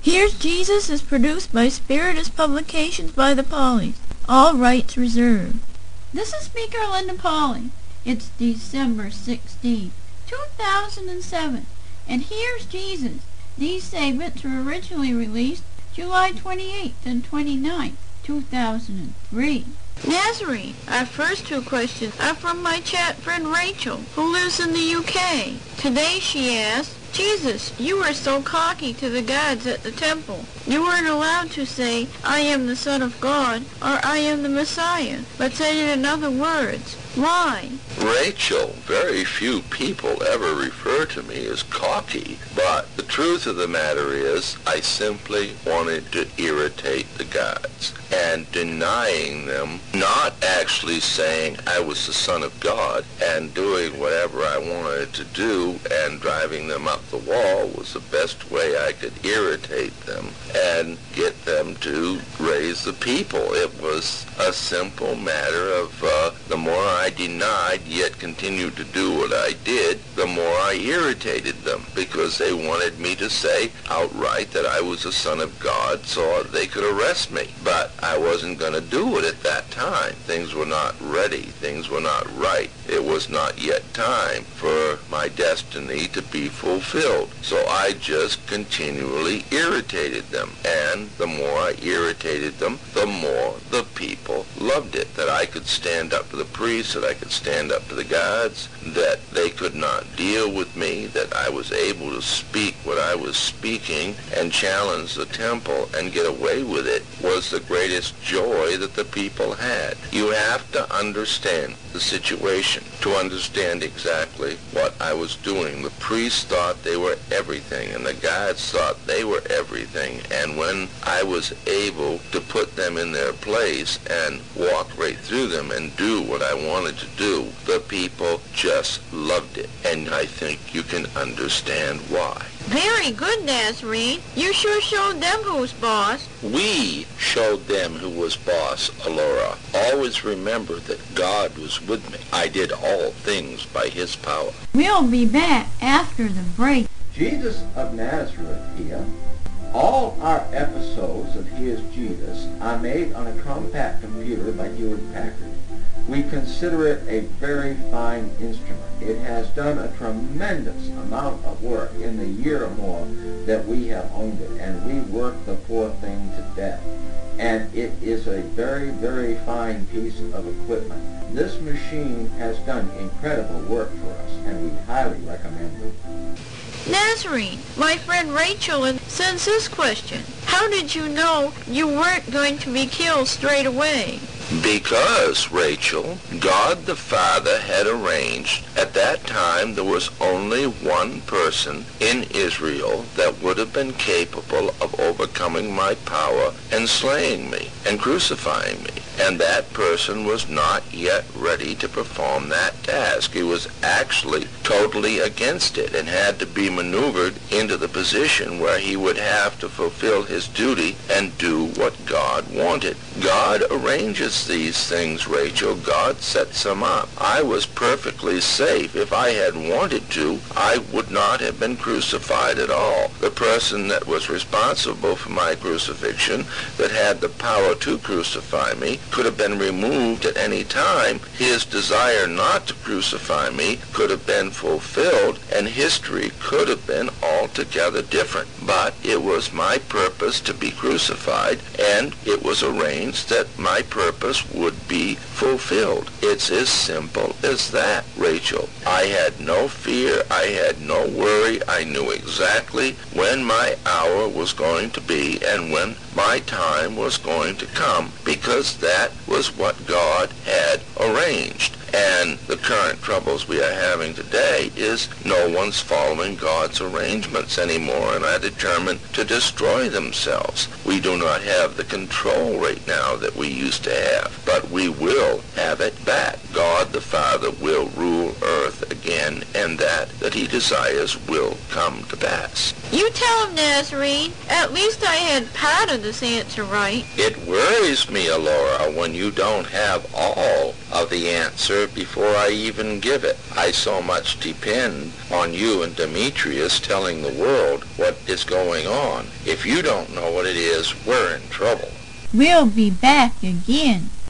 Here's Jesus is produced by Spiritus Publications by the Pauleys. All rights reserved. This is Speaker Linda Pauley. It's December 16, 2007. And here's Jesus. These segments were originally released July 28th and 29th, 2003. Nazarene, our first two questions are from my chat friend Rachel, who lives in the UK. Today she asks, Jesus, you were so cocky to the gods at the temple. You weren't allowed to say, I am the Son of God, or I am the Messiah, but said it in other words. Why? Rachel, very few people ever refer to me as cocky, but the truth of the matter is I simply wanted to irritate the gods, and denying them, not actually saying I was the Son of God and doing whatever I wanted to do and driving them up the wall was the best way I could irritate them and get them to raise the people. It was a simple matter of the more I denied yet continued to do what I did, the more I irritated them because they wanted me to say outright that I was the Son of God so they could arrest me. But I wasn't going to do it at that time. Things were not ready. Things were not right. It was not yet time for my destiny to be fulfilled. So I just continually irritated them. And the more I irritated them, the more the people loved it. That I could stand up to the priests, that I could stand up to the gods, that they could not deal with me, that I was able to speak what I was speaking and challenge the temple and get away with it was the greatest joy that the people had. You have to understand the situation to understand exactly what I was doing. The priests thought they were everything, and the gods thought they were everything. And when I was able to put them in their place and walk right through them and do what I wanted to do, the people just loved it. And I think you can understand why. Very good, Nazarene. You sure showed them who's boss. We showed them who was boss, Alora. Always remember that God was with me. I did all things by his power. We'll be back after the break. Jesus of Nazareth here. All our episodes of Here's Jesus are made on a compact computer by Hewlett-Packard. We consider it a very fine instrument. It has done a tremendous amount of work in the year or more that we have owned it, and we worked the poor thing to death. And it is a very, very fine piece of equipment. This machine has done incredible work for us, and we highly recommend it. Nazarene, my friend Rachel sends this question. How did you know you weren't going to be killed straight away? Because, Rachel, God the Father had arranged, at that time there was only one person in Israel that would have been capable of overcoming my power and slaying me and crucifying me. And that person was not yet ready to perform that task. He was actually totally against it and had to be maneuvered into the position where he would have to fulfill his duty and do what God wanted. God arranges these things, Rachel. God sets them up. I was perfectly safe. If I had wanted to, I would not have been crucified at all. The person that was responsible for my crucifixion, that had the power to crucify me, could have been removed at any time. His desire not to crucify me could have been fulfilled, and history could have been altogether different. But it was my purpose to be crucified, and it was arranged that my purpose would be fulfilled. It's as simple as that, Rachel. I had no fear. I had no worry. I knew exactly when my hour was going to be and when my time was going to come, because that was what God had arranged. And the current troubles we are having today is no one's following God's arrangements anymore and are determined to destroy themselves. We do not have the control right now that we used to have, but we will have it back. God the Father will rule earth again, and that he desires will come to pass. You tell him, Nazarene. At least I had part of this answer right. It worries me, Alora, when you don't have all of the answer answer before I even give it. I so much depend on you and Demetrius telling the world what is going on. If you don't know what it is, we're in trouble. We'll be back again.